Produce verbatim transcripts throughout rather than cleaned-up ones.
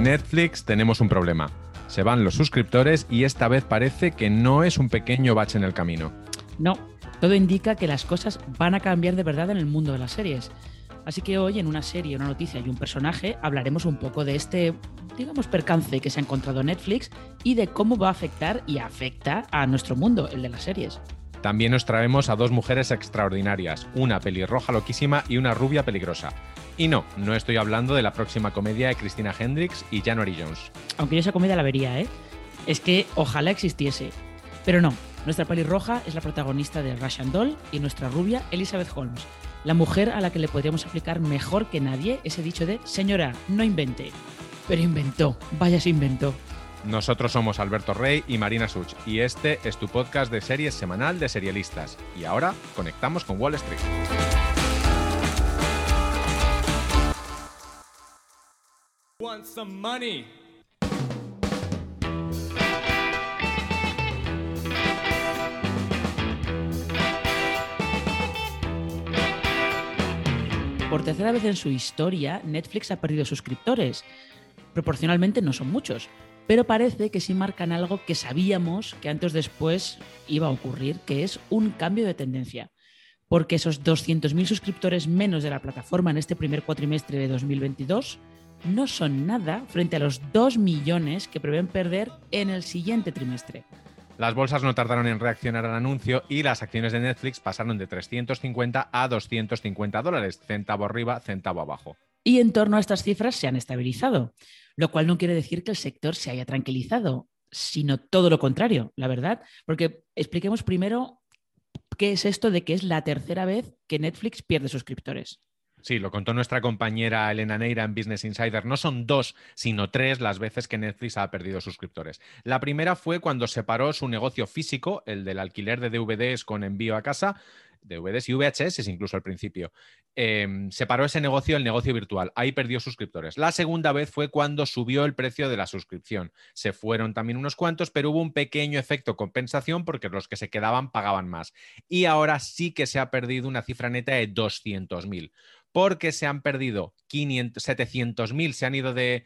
Netflix tenemos un problema. Se van los suscriptores y esta vez parece que no es un pequeño bache en el camino. No, todo indica que las cosas van a cambiar de verdad en el mundo de las series. Así que hoy en una serie, una noticia y un personaje hablaremos un poco de este, digamos, percance que se ha encontrado Netflix y de cómo va a afectar y afecta a nuestro mundo, el de las series. También nos traemos a dos mujeres extraordinarias, una pelirroja loquísima y una rubia peligrosa. Y no, no estoy hablando de la próxima comedia de Christina Hendricks y January Jones. Aunque yo esa comedia la vería, ¿eh? Es que ojalá existiese. Pero no, nuestra pelirroja es la protagonista de Russian Doll y nuestra rubia Elizabeth Holmes, la mujer a la que le podríamos aplicar mejor que nadie ese dicho de señora, no invente. Pero inventó, vaya se inventó. Nosotros somos Alberto Rey y Marina Such, y este es tu podcast de series semanal de Serialistas. Y ahora conectamos con Wall Street. Want some money? Por tercera vez en su historia, Netflix ha perdido suscriptores. Proporcionalmente no son muchos, pero parece que sí marcan algo que sabíamos que antes o después iba a ocurrir, que es un cambio de tendencia. Porque esos doscientos mil suscriptores menos de la plataforma en este primer cuatrimestre de dos mil veintidós no son nada frente a los dos millones que prevén perder en el siguiente trimestre. Las bolsas no tardaron en reaccionar al anuncio y las acciones de Netflix pasaron de trescientos cincuenta a doscientos cincuenta dólares, centavo arriba, centavo abajo. Y en torno a estas cifras se han estabilizado, lo cual no quiere decir que el sector se haya tranquilizado, sino todo lo contrario, la verdad. Porque expliquemos primero qué es esto de que es la tercera vez que Netflix pierde suscriptores. Sí, lo contó nuestra compañera Elena Neira en Business Insider. No son dos, sino tres las veces que Netflix ha perdido suscriptores. La primera fue cuando separó su negocio físico, el del alquiler de D V Ds con envío a casa, D V Ds y V H S incluso al principio. Eh, separó ese negocio el negocio virtual. Ahí perdió suscriptores. La segunda vez fue cuando subió el precio de la suscripción. Se fueron también unos cuantos, pero hubo un pequeño efecto compensación porque los que se quedaban pagaban más. Y ahora sí que se ha perdido una cifra neta de doscientos mil. Porque se han perdido quinientos, setecientos mil, se han ido de,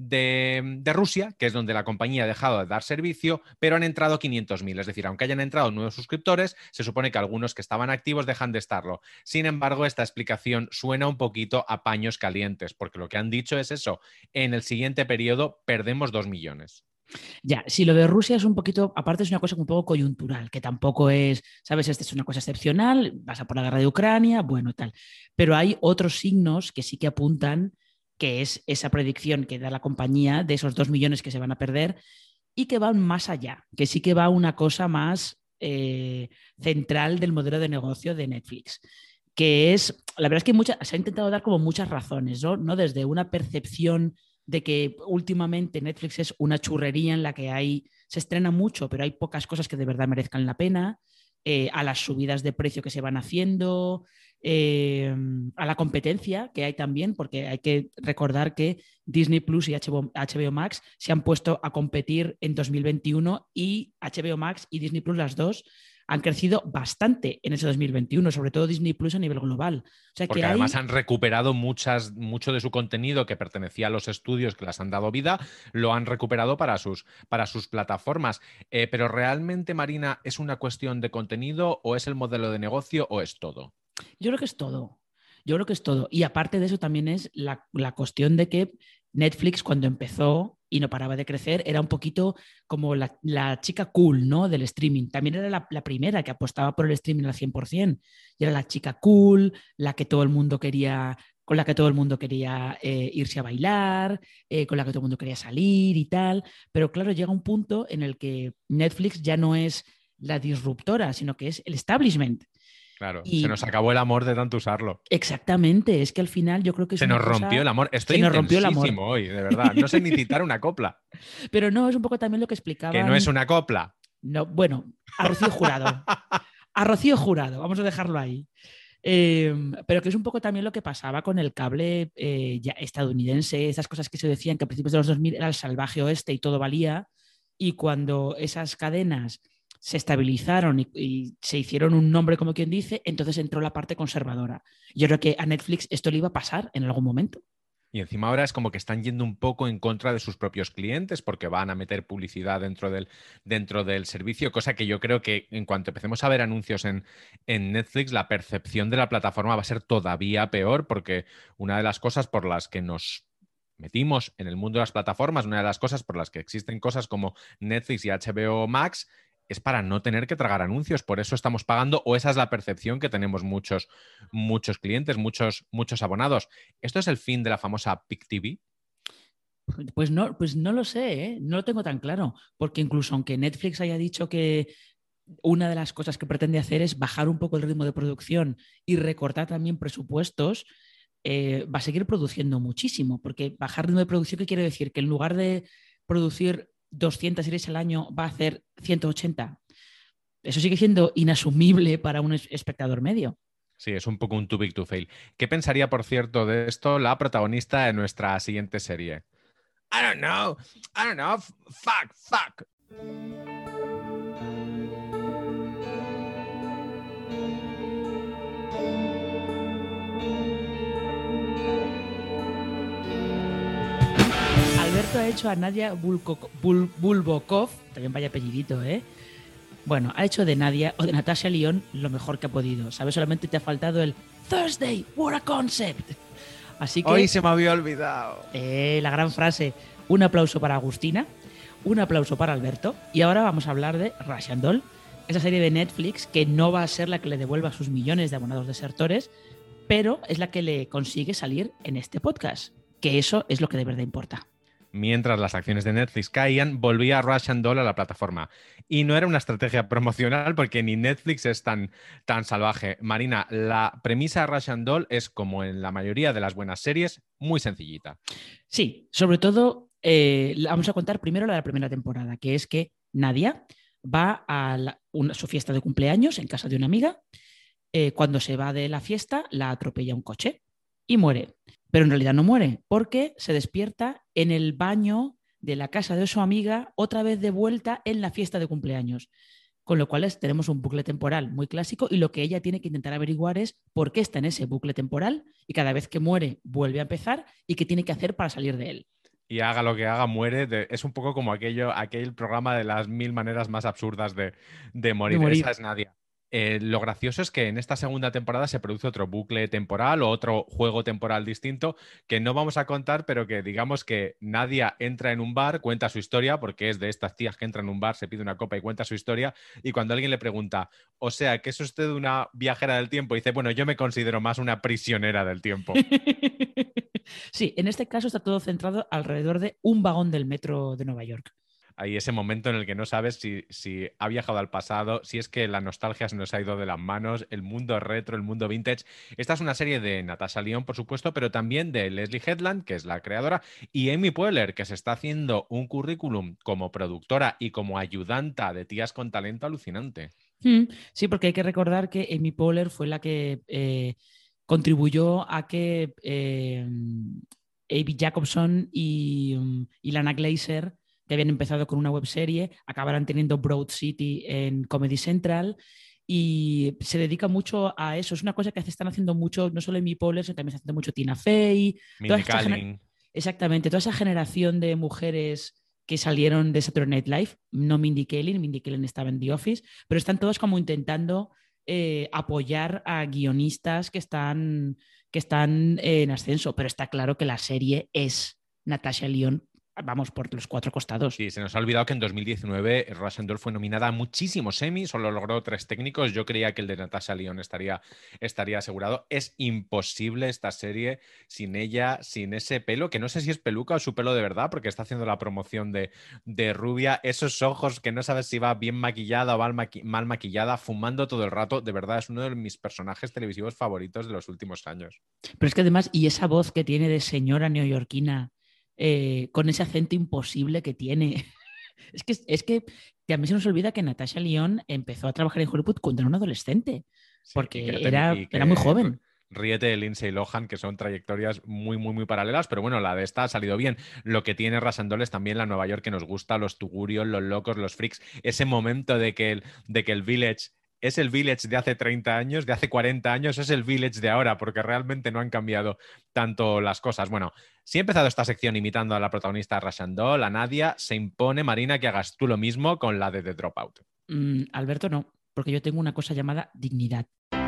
de, de Rusia, que es donde la compañía ha dejado de dar servicio, pero han entrado quinientos mil. Es decir, aunque hayan entrado nuevos suscriptores, se supone que algunos que estaban activos dejan de estarlo. Sin embargo, esta explicación suena un poquito a paños calientes, porque lo que han dicho es eso: en el siguiente periodo perdemos dos millones. Ya, si lo de Rusia es un poquito, aparte es una cosa un poco coyuntural, que tampoco es, ¿sabes? Esta es una cosa excepcional, pasa por la guerra de Ucrania, bueno, tal. Pero hay otros signos que sí que apuntan que es esa predicción que da la compañía de esos dos millones que se van a perder y que van más allá, que sí que va una cosa más eh, central del modelo de negocio de Netflix. Que es, la verdad es que mucha, se ha intentado dar como muchas razones, ¿no? ¿no? Desde una percepción de que últimamente Netflix es una churrería en la que hay, se estrena mucho, pero hay pocas cosas que de verdad merezcan la pena, eh, a las subidas de precio que se van haciendo, eh, a la competencia que hay también, porque hay que recordar que Disney Plus y H B O Max se han puesto a competir en dos mil veintiuno y H B O Max y Disney Plus, las dos, han crecido bastante en ese dos mil veintiuno, sobre todo Disney Plus a nivel global. O sea, Porque que además hay... han recuperado muchas, mucho de su contenido que pertenecía a los estudios que las han dado vida, lo han recuperado para sus, para sus plataformas. Eh, pero realmente, Marina, ¿es una cuestión de contenido o es el modelo de negocio o es todo? Yo creo que es todo. Yo creo que es todo. Y aparte de eso también es la, la cuestión de que Netflix, cuando empezó y no paraba de crecer, era un poquito como la, la chica cool, ¿no? Del streaming. También era la, la primera que apostaba por el streaming al cien por ciento. Y era la chica cool, la que todo el mundo quería, con la que todo el mundo quería eh, irse a bailar, eh, con la que todo el mundo quería salir y tal. Pero claro, llega un punto en el que Netflix ya no es la disruptora, sino que es el establishment. Claro, Y se nos acabó el amor de tanto usarlo. exactamente, es que al final yo creo que es Se una nos cosa... rompió el amor. Estoy se nos rompió el intensísimo amor. hoy, de verdad. No sé ni citar una copla. Pero no, es un poco también lo que Que explicaban... no es una copla. No, bueno, a Rocío Jurado. A Rocío Jurado, vamos a dejarlo ahí. Eh, pero que es un poco también lo que pasaba con el cable eh, ya estadounidense, esas cosas que se decían que a principios de los dos mil era el salvaje oeste y todo valía, y cuando esas cadenas se estabilizaron y, y se hicieron un nombre, como quien dice, entonces entró la parte conservadora. Yo creo que a Netflix esto le iba a pasar en algún momento. Y encima ahora es como que están yendo un poco en contra de sus propios clientes porque van a meter publicidad dentro del, dentro del servicio, cosa que yo creo que en cuanto empecemos a ver anuncios en, en Netflix, la percepción de la plataforma va a ser todavía peor, porque una de las cosas por las que nos metimos en el mundo de las plataformas, una de las cosas por las que existen cosas como Netflix y H B O Max, es para no tener que tragar anuncios. Por eso estamos pagando, o esa es la percepción que tenemos muchos, muchos clientes, muchos, muchos abonados. ¿Esto es el fin de la famosa P I C T V? Pues no, pues no lo sé, ¿eh? No lo tengo tan claro, porque incluso aunque Netflix haya dicho que una de las cosas que pretende hacer es bajar un poco el ritmo de producción y recortar también presupuestos, eh, va a seguir produciendo muchísimo, porque bajar ritmo de producción, ¿qué quiere decir? Que en lugar de producir doscientas series al año va a hacer ciento ochenta. Eso sigue siendo inasumible para un espectador medio. Sí, es un poco un too big to fail. ¿Qué pensaría, por cierto, de esto la protagonista de nuestra siguiente serie? I don't know, I don't know, fuck, fuck. Alberto ha hecho a Nadia Bulko- Bul- Bulbokov, también vaya apellidito, ¿eh? Bueno, ha hecho de Nadia o de Natasha Lyonne lo mejor que ha podido. ¿Sabes? Solamente te ha faltado el Thursday, what a concept. Así que... Hoy se me había olvidado. Eh, la gran frase. Un aplauso para Agustina, un aplauso para Alberto. Y ahora vamos a hablar de Russian Doll, esa serie de Netflix que no va a ser la que le devuelva sus millones de abonados desertores, pero es la que le consigue salir en este podcast, que eso es lo que de verdad importa. Mientras las acciones de Netflix caían, volvía Russian Doll a la plataforma. Y no era una estrategia promocional porque ni Netflix es tan, tan salvaje. Marina, la premisa de Russian Doll es, como en la mayoría de las buenas series, muy sencillita. Sí, sobre todo, eh, vamos a contar primero la de la primera temporada, que es que Nadia va a la, una, su fiesta de cumpleaños en casa de una amiga. Eh, cuando se va de la fiesta, la atropella un coche y muere. Pero en realidad no muere, porque se despierta en el baño de la casa de su amiga, otra vez de vuelta en la fiesta de cumpleaños. Con lo cual es, tenemos un bucle temporal muy clásico y lo que ella tiene que intentar averiguar es por qué está en ese bucle temporal y cada vez que muere vuelve a empezar y qué tiene que hacer para salir de él. Y haga lo que haga, muere. De, es un poco como aquello, aquel programa de las mil maneras más absurdas de, de, morir. De morir. Esa es Nadia. Eh, lo gracioso es que en esta segunda temporada se produce otro bucle temporal o otro juego temporal distinto que no vamos a contar, pero que digamos que Nadia entra en un bar, cuenta su historia, porque es de estas tías que entran en un bar, se pide una copa y cuenta su historia, y cuando alguien le pregunta, o sea, ¿que es usted una viajera del tiempo? Dice, bueno, yo me considero más una prisionera del tiempo. Sí, en este caso está todo centrado alrededor de un vagón del metro de Nueva York. Hay ese momento en el que no sabes si, si ha viajado al pasado, si es que la nostalgia se nos ha ido de las manos, el mundo retro, el mundo vintage. Esta es una serie de Natasha Lyonne, por supuesto, pero también de Leslie Headland, que es la creadora, y Amy Poehler, que se está haciendo un currículum como productora y como ayudanta de tías con talento alucinante. Sí, porque hay que recordar que Amy Poehler fue la que eh, contribuyó a que eh, Abby Jacobson y, um, y Lana Glazer, que habían empezado con una webserie, acabaran teniendo Broad City en Comedy Central y se dedica mucho a eso. Es una cosa que están haciendo mucho, no solo Amy Poehler, sino también se haciendo mucho Tina Fey. Mindy Kaling. Exactamente, toda esa generación de mujeres que salieron de Saturday Night Live, no Mindy Kaling, Mindy Kaling estaba en The Office, pero están todos como intentando eh, apoyar a guionistas que están, que están eh, en ascenso, pero está claro que la serie es Natasha Lyonne, vamos, por los cuatro costados. Sí, se nos ha olvidado que en dos mil diecinueve Russian Doll fue nominada a muchísimos Emmy, solo logró tres técnicos. Yo creía que el de Natasha Lyonne estaría, estaría asegurado. Es imposible esta serie sin ella, sin ese pelo, que no sé si es peluca o su pelo de verdad, porque está haciendo la promoción de, de rubia. Esos ojos que no sabes si va bien maquillada o mal, maqui mal maquillada, fumando todo el rato. De verdad, es uno de mis personajes televisivos favoritos de los últimos años. Pero es que además, y esa voz que tiene de señora neoyorquina, Eh, con ese acento imposible que tiene. es que, es que, que a mí se nos olvida que Natasha Lyonne empezó a trabajar en Hollywood cuando era un adolescente, sí, porque que era, que era muy joven. Ríete de Lindsay Lohan, que son trayectorias muy, muy, muy paralelas, pero bueno, la de esta ha salido bien. Lo que tiene Russian Doll es también la Nueva York que nos gusta, los tugurios, los locos, los freaks, ese momento de que el, de que el Village es el Village de hace treinta años, de hace cuarenta años, es el Village de ahora, porque realmente no han cambiado tanto las cosas. Bueno, si he empezado esta sección imitando a la protagonista Rashandol, a Nadia, se impone, Marina, que hagas tú lo mismo con la de The Dropout. Mm, Alberto, no, porque yo tengo una cosa llamada dignidad.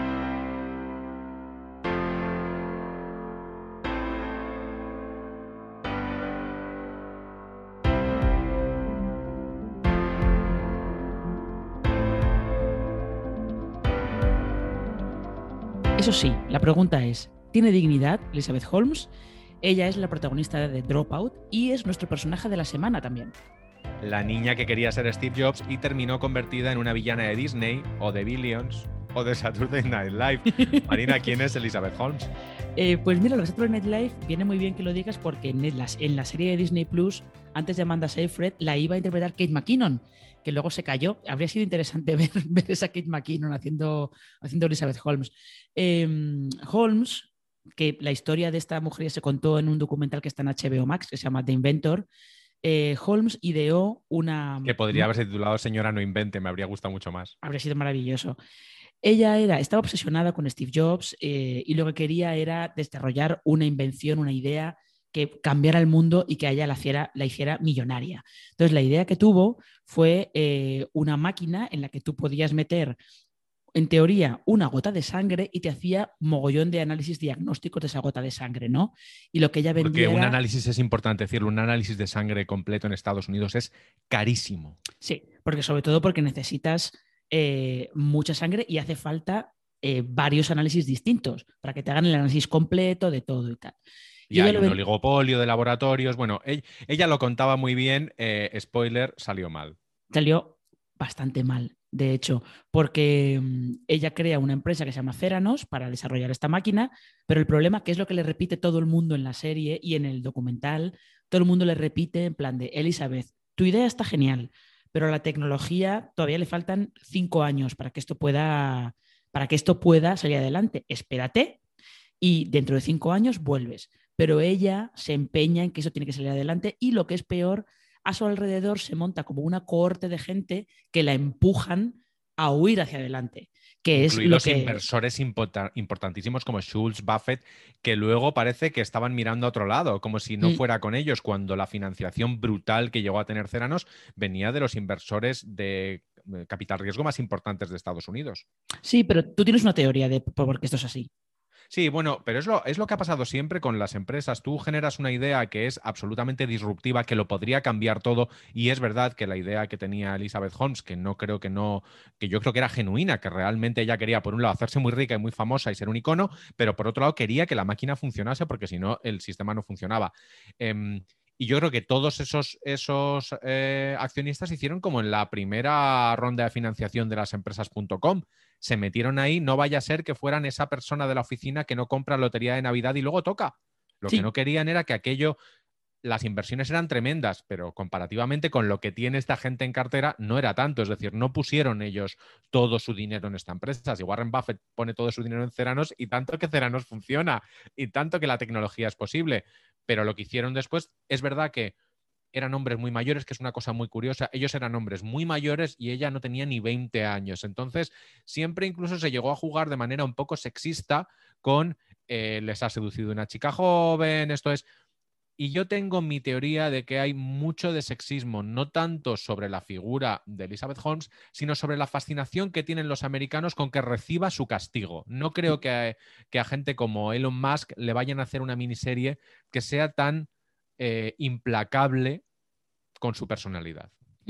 Eso sí, la pregunta es, ¿tiene dignidad Elizabeth Holmes? Ella es la protagonista de Dropout y es nuestro personaje de la semana también. La niña que quería ser Steve Jobs y terminó convertida en una villana de Disney o de Billions o de Saturday Night Live. Marina, ¿quién es Elizabeth Holmes? Eh, pues mira, lo de Saturday Night Live viene muy bien que lo digas porque en la, en la serie de Disney Plus, antes de Amanda Seyfried, la iba a interpretar Kate McKinnon, que luego se cayó. Habría sido interesante ver, ver esa Kate McKinnon haciendo, haciendo Elizabeth Holmes. Eh, Holmes, que la historia de esta mujer ya se contó en un documental que está en H B O Max, que se llama The Inventor. Eh, Holmes ideó una... Que podría haberse titulado Señora no invente, me habría gustado mucho más. Habría sido maravilloso. Ella era, estaba obsesionada con Steve Jobs eh, y lo que quería era desarrollar una invención, una idea que cambiara el mundo y que a ella la hiciera, la hiciera millonaria. Entonces la idea que tuvo fue eh, una máquina en la que tú podías meter, en teoría, una gota de sangre y te hacía mogollón de análisis diagnósticos de esa gota de sangre, ¿no? Y lo que ella vendía Porque un era... análisis, es importante decirlo, un análisis de sangre completo en Estados Unidos es carísimo. Sí, porque sobre todo porque necesitas eh, mucha sangre y hace falta eh, varios análisis distintos para que te hagan el análisis completo de todo y tal. Y, y hay un ven... oligopolio de laboratorios. Bueno, ella, ella lo contaba muy bien. Eh, spoiler, salió mal. Salió bastante mal, de hecho, porque um, ella crea una empresa que se llama Theranos para desarrollar esta máquina, pero el problema, que es lo que le repite todo el mundo en la serie y en el documental, todo el mundo le repite en plan de: Elizabeth, tu idea está genial, pero a la tecnología todavía le faltan cinco años para que esto pueda, para que esto pueda salir adelante. Espérate y dentro de cinco años vuelves. Pero ella se empeña en que eso tiene que salir adelante y, lo que es peor, a su alrededor se monta como una cohorte de gente que la empujan a huir hacia adelante. Que Incluidos es lo que... inversores importantísimos como Schultz, Buffett, que luego parece que estaban mirando a otro lado, como si no mm. fuera con ellos, cuando la financiación brutal que llegó a tener Theranos venía de los inversores de capital riesgo más importantes de Estados Unidos. Sí, pero tú tienes una teoría de por qué esto es así. Sí, bueno, pero es lo, es lo que ha pasado siempre con las empresas. Tú generas una idea que es absolutamente disruptiva, que lo podría cambiar todo, y es verdad que la idea que tenía Elizabeth Holmes, que no creo que no, que yo creo que era genuina, que realmente ella quería, por un lado, hacerse muy rica y muy famosa y ser un icono, pero por otro lado quería que la máquina funcionase, porque si no, el sistema no funcionaba. Eh, Y yo creo que todos esos, esos eh, accionistas hicieron como en la primera ronda de financiación de las empresas punto com. Se metieron ahí, no vaya a ser que fueran esa persona de la oficina que no compra lotería de Navidad y luego toca. Lo sí. que no querían era que aquello, las inversiones eran tremendas, pero comparativamente con lo que tiene esta gente en cartera no era tanto. Es decir, no pusieron ellos todo su dinero en esta empresa. Si Warren Buffett pone todo su dinero en Theranos, y tanto que Theranos funciona, y tanto que la tecnología es posible. Pero lo que hicieron después, es verdad que eran hombres muy mayores, que es una cosa muy curiosa. Ellos eran hombres muy mayores y ella no tenía ni veinte años. Entonces, siempre incluso se llegó a jugar de manera un poco sexista con eh, les ha seducido una chica joven, esto es... Y yo tengo mi teoría de que hay mucho de sexismo, no tanto sobre la figura de Elizabeth Holmes, sino sobre la fascinación que tienen los americanos con que reciba su castigo. No creo que a, que a gente como Elon Musk le vayan a hacer una miniserie que sea tan eh, implacable con su personalidad.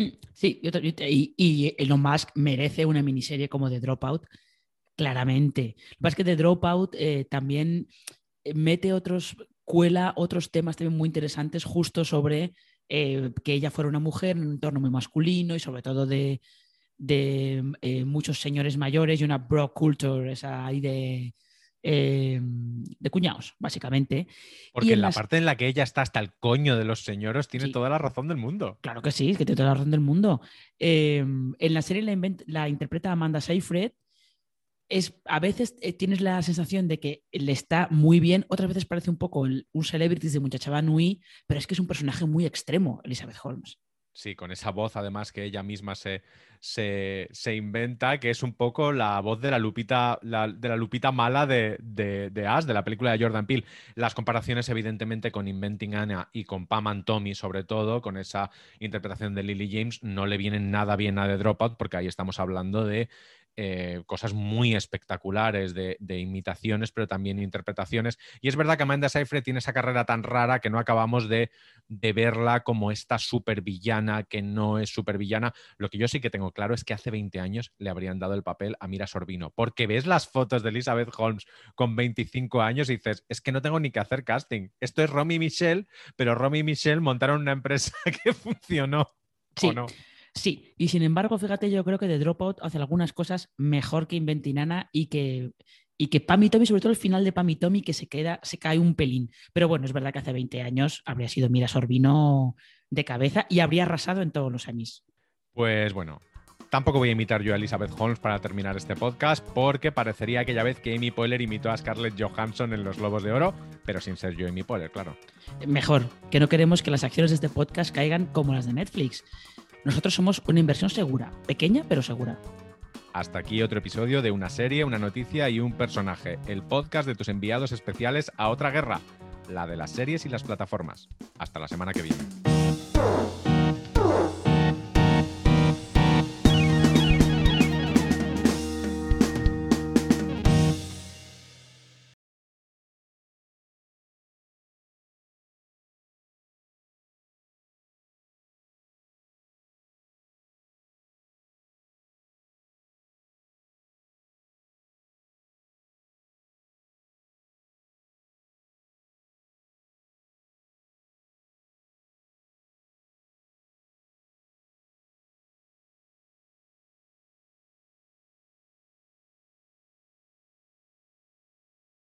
Sí, yo te, yo te, y, y Elon Musk merece una miniserie como The Dropout, claramente. Lo que pasa es que The Dropout eh, también mete otros... cuela otros temas también muy interesantes justo sobre eh, que ella fuera una mujer en un entorno muy masculino y sobre todo de, de eh, muchos señores mayores y una bro culture, esa ahí de, eh, de cuñados, básicamente. Porque y en en la las... parte en la que ella está hasta el coño de los señores tiene sí. toda la razón del mundo. Claro que sí, es que tiene toda la razón del mundo. Eh, en la serie la, invent- la interpreta Amanda Seyfried. Es, a veces eh, tienes la sensación de que le está muy bien, otras veces parece un poco el, un celebrity de Muchacha Nui, pero es que es un personaje muy extremo, Elizabeth Holmes. Sí, con esa voz además que ella misma se, se, se inventa, que es un poco la voz de la Lupita, la, de la Lupita mala de, de, de Us, de la película de Jordan Peele. Las comparaciones evidentemente con Inventing Anna y con Pam and Tommy, sobre todo, con esa interpretación de Lily James, no le vienen nada bien a The Dropout, porque ahí estamos hablando de Eh, cosas muy espectaculares de, de imitaciones, pero también interpretaciones. Y es verdad que Amanda Seyfried tiene esa carrera tan rara que no acabamos de, de verla como esta supervillana que no es supervillana. Lo que yo sí que tengo claro es que hace veinte años le habrían dado el papel a Mira Sorvino, porque ves las fotos de Elizabeth Holmes con veinticinco años y dices, es que no tengo ni que hacer casting. Esto es Romy y Michelle, pero Romy y Michelle montaron una empresa que funcionó. Sí. ¿O no? Sí, y sin embargo, fíjate, yo creo que The Dropout hace algunas cosas mejor que Inventing Anna y que, y que Pam y Tommy, sobre todo el final de Pam y Tommy, que se, queda, se cae un pelín. Pero bueno, es verdad que hace veinte años habría sido Mira Sorvino de cabeza y habría arrasado en todos los Emmys. Pues bueno, tampoco voy a imitar yo a Elizabeth Holmes para terminar este podcast, porque parecería aquella vez que Amy Poehler imitó a Scarlett Johansson en Los Globos de Oro, pero sin ser yo Amy Poehler, claro. Mejor, que no queremos que las acciones de este podcast caigan como las de Netflix. Nosotros somos una inversión segura, pequeña pero segura. Hasta aquí otro episodio de Una serie, una noticia y un personaje, el podcast de tus enviados especiales a otra guerra, la de las series y las plataformas. Hasta la semana que viene.